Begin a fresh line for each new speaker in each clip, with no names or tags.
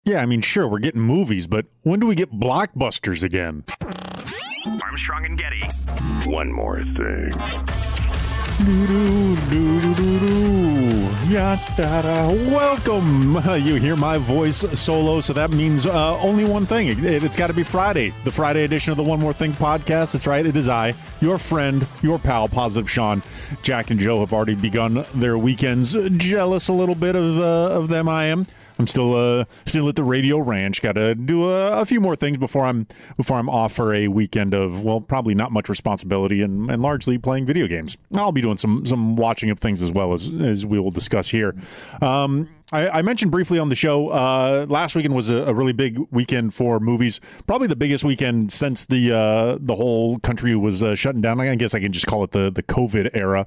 Yeah, I mean, sure, we're getting movies, but when do we get blockbusters again?
Armstrong and Getty.
One more thing.
Welcome. You hear my voice solo, so that means only one thing. It's got to be Friday, the Friday edition of the One More Thing podcast. That's right, it is I, your friend, your pal, Positive Sean. Jack and Joe have already begun their weekends. Jealous a little bit of them, I am. I'm still at the Radio Ranch. Got to do a few more things before I'm off for a weekend of, well, probably not much responsibility and largely playing video games. I'll be doing some watching of things as well as we will discuss here. I mentioned briefly on the show last weekend was a really big weekend for movies. Probably the biggest weekend since the whole country was shutting down. I guess I can just call it the COVID era.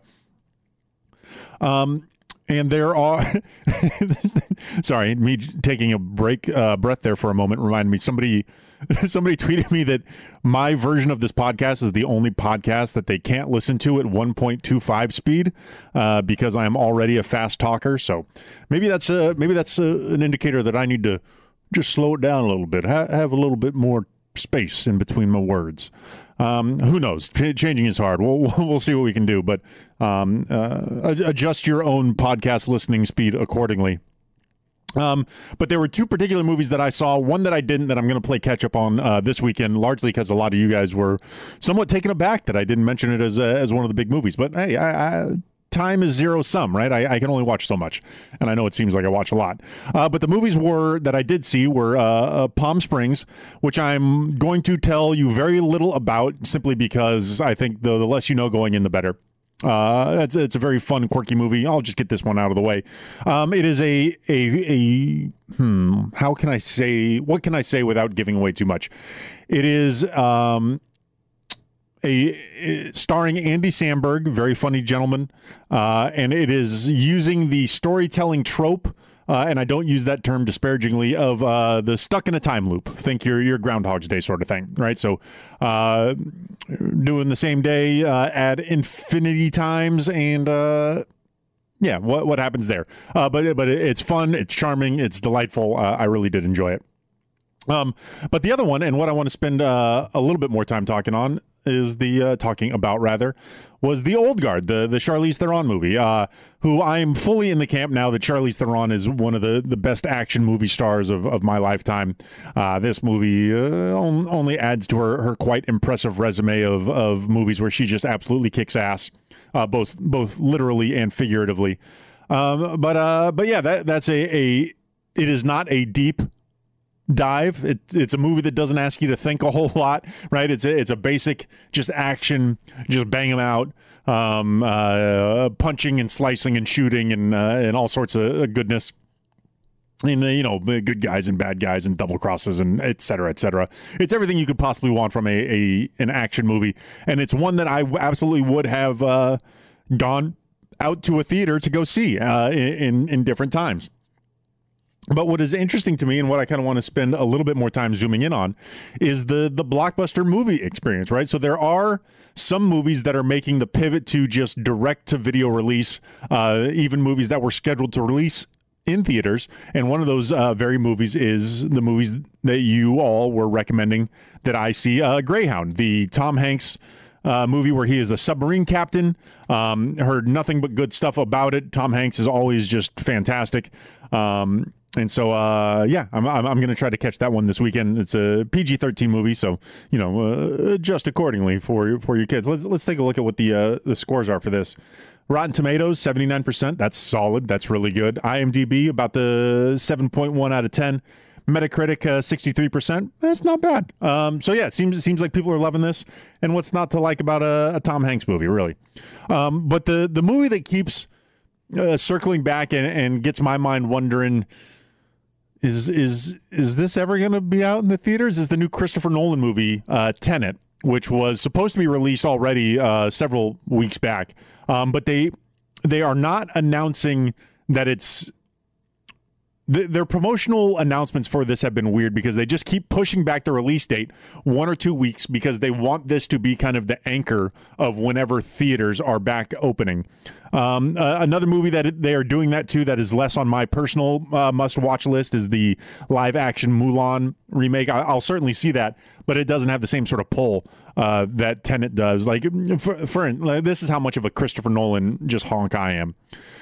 And there are, sorry, me taking a breath there for a moment reminded me, somebody tweeted me that my version of this podcast is the only podcast that they can't listen to at 1.25 speed because I am already a fast talker. So maybe that's an indicator that I need to just slow it down a little bit, have a little bit more space in between my words. Who knows? Changing is hard. We'll see what we can do, but adjust your own podcast listening speed accordingly. But there were two particular movies that I saw, one that I didn't, that I'm going to play catch up on this weekend, largely because a lot of you guys were somewhat taken aback that I didn't mention it as one of the big movies. But hey, time is zero sum, right? I can only watch so much, and I know it seems like I watch a lot. But the movies that I did see were Palm Springs, which I'm going to tell you very little about, simply because I think the less you know going in, the better. It's a very fun, quirky movie. I'll just get this one out of the way. It is what can I say without giving away too much? It is starring Andy Samberg, very funny gentleman, and it is using the storytelling trope, and I don't use that term disparagingly, of the stuck in a time loop. Think your Groundhog's Day sort of thing, right? So doing the same day at infinity times, and yeah, what happens there? But it's fun, it's charming, it's delightful. I really did enjoy it. But the other one, and what I want to spend a little bit more time talking about was The Old Guard, the Charlize Theron movie, who I am fully in the camp now that Charlize Theron is one of the best action movie stars of my lifetime. This movie only adds to her quite impressive resume of movies where she just absolutely kicks ass, both literally and figuratively. But yeah, it is not a deep dive. It's a movie that doesn't ask you to think a whole lot, right? It's a basic just action, just bang them out, punching and slicing and shooting and all sorts of goodness. And good guys and bad guys and double crosses and et cetera, et cetera. It's everything you could possibly want from an action movie, and it's one that I absolutely would have gone out to a theater to go see in different times. But what is interesting to me, and what I kind of want to spend a little bit more time zooming in on, is the blockbuster movie experience, right? So there are some movies that are making the pivot to just direct-to-video release, even movies that were scheduled to release in theaters. And one of those very movies is the movies that you all were recommending that I see, Greyhound, the Tom Hanks movie where he is a submarine captain. Heard nothing but good stuff about it. Tom Hanks is always just fantastic. And so, yeah, I'm going to try to catch that one this weekend. It's a PG-13 movie, so adjust accordingly for your kids. Let's take a look at what the scores are for this. Rotten Tomatoes 79%. That's solid. That's really good. IMDb about the 7.1 out of 10. Metacritic 63%. That's not bad. So yeah, it seems like people are loving this. And what's not to like about a Tom Hanks movie, really? But the movie that keeps circling back and gets my mind wondering. Is this ever going to be out in the theaters? Is the new Christopher Nolan movie, Tenet, which was supposed to be released already several weeks back. But they are not announcing that it's their promotional announcements for this have been weird because they just keep pushing back the release date 1 or 2 weeks because they want this to be kind of the anchor of whenever theaters are back opening. Another movie that they are doing that to that is less on my personal must-watch list is the live-action Mulan remake. I'll certainly see that, but it doesn't have the same sort of pull that Tenet does. Like, this is how much of a Christopher Nolan just honk I am.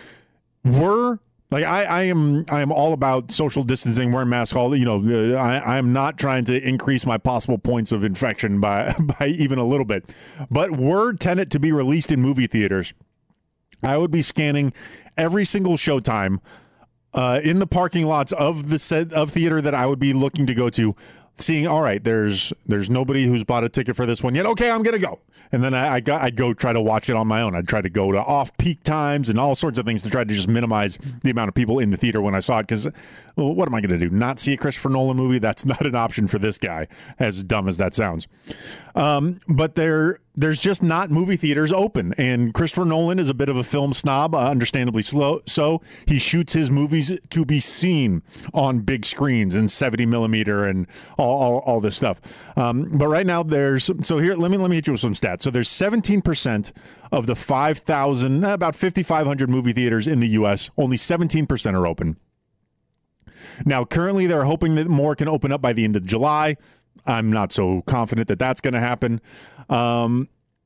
I am all about social distancing, wearing masks. I am not trying to increase my possible points of infection by even a little bit. But were Tenet to be released in movie theaters, I would be scanning every single showtime in the parking lots of the theater that I would be looking to go to, seeing, all right, there's nobody who's bought a ticket for this one yet. Okay, I'm gonna go. And then I'd go try to watch it on my own. I'd try to go to off-peak times and all sorts of things to try to just minimize the amount of people in the theater when I saw it. Because what am I going to do? Not see a Christopher Nolan movie? That's not an option for this guy, as dumb as that sounds. But there's just not movie theaters open. And Christopher Nolan is a bit of a film snob, understandably so. He shoots his movies to be seen on big screens and 70 millimeter and all this stuff. But right now here, let me hit you with some stats. So there's 17% of the 5,000, about 5,500 movie theaters in the U.S., only 17% are open. Now, currently, they're hoping that more can open up by the end of July. I'm not so confident that that's going to happen. Those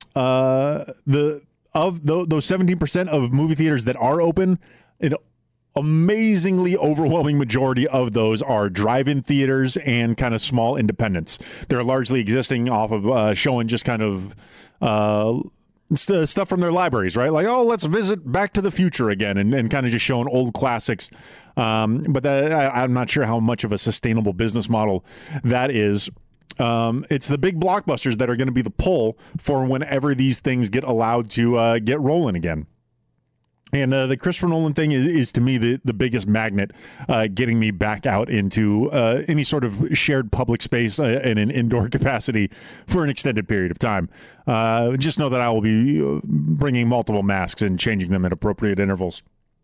17% of movie theaters that are open, an amazingly overwhelming majority of those are drive-in theaters and kind of small independents. They're largely existing off of showing just kind of stuff from their libraries, right? Like, oh, let's visit Back to the Future again and kind of just showing old classics. But I'm not sure how much of a sustainable business model that is. It's the big blockbusters that are going to be the pull for whenever these things get allowed to get rolling again. And the Christopher Nolan thing is to me the biggest magnet getting me back out into any sort of shared public space in an indoor capacity for an extended period of time. Just know that I will be bringing multiple masks and changing them at appropriate intervals.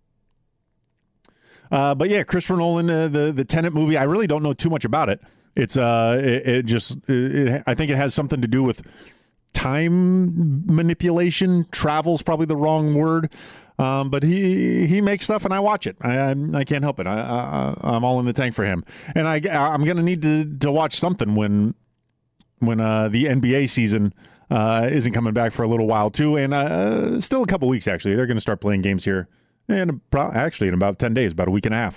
But yeah, Christopher Nolan, the Tenet movie, I really don't know too much about it. It's I think it has something to do with time manipulation. Travel's probably the wrong word. But he makes stuff and I watch it. I can't help it. I'm all in the tank for him. And I'm going to need to watch something when the NBA season isn't coming back for a little while too. And still a couple weeks, actually. They're going to start playing games here in about 10 days, about a week and a half.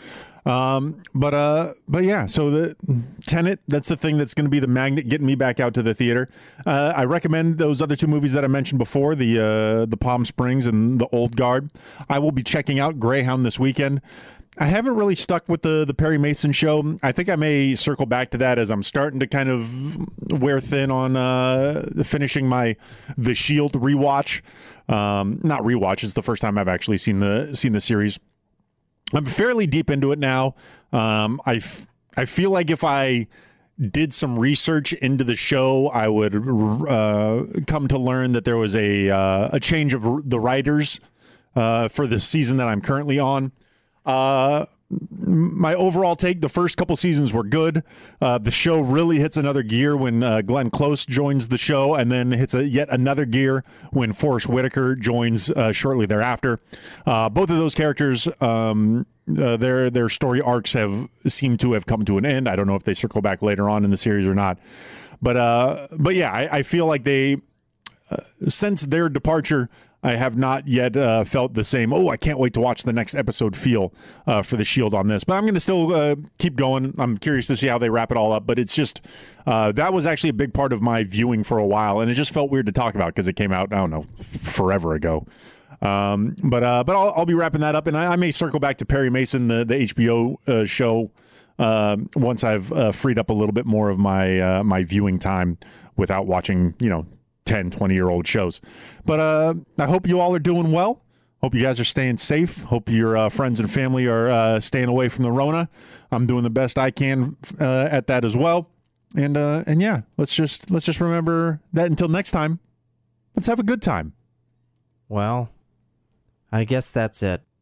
But yeah, so the Tenet, that's the thing that's going to be the magnet getting me back out to the theater. I recommend those other two movies that I mentioned before, the Palm Springs and the Old Guard. I will be checking out Greyhound this weekend. I haven't really stuck with the Perry Mason show. I think I may circle back to that as I'm starting to kind of wear thin on finishing my The Shield rewatch. Not rewatch, it's the first time I've actually seen the series. I'm fairly deep into it now. I feel like if I did some research into the show, I would come to learn that there was a change of the writers for the season that I'm currently on. My overall take, the first couple seasons were good. The show really hits another gear when Glenn Close joins the show, and then hits yet another gear when Forrest Whitaker joins shortly thereafter. Both of those characters, their story arcs seem to have come to an end. I don't know if they circle back later on in the series or not. But yeah, I feel like they, since their departure, I have not yet felt the same, I can't wait to watch the next episode feel for The Shield on this. But I'm going to still keep going. I'm curious to see how they wrap it all up. But it's just, that was actually a big part of my viewing for a while. And it just felt weird to talk about because it came out, I don't know, forever ago. But I'll be wrapping that up. And I may circle back to Perry Mason, the HBO show, once I've freed up a little bit more of my viewing time without watching, 10, 20-year-old shows. But I hope you all are doing well. Hope you guys are staying safe. Hope your friends and family are staying away from the Rona. I'm doing the best I can at that as well. And yeah, let's just remember that until next time, let's have a good time.
Well, I guess that's it.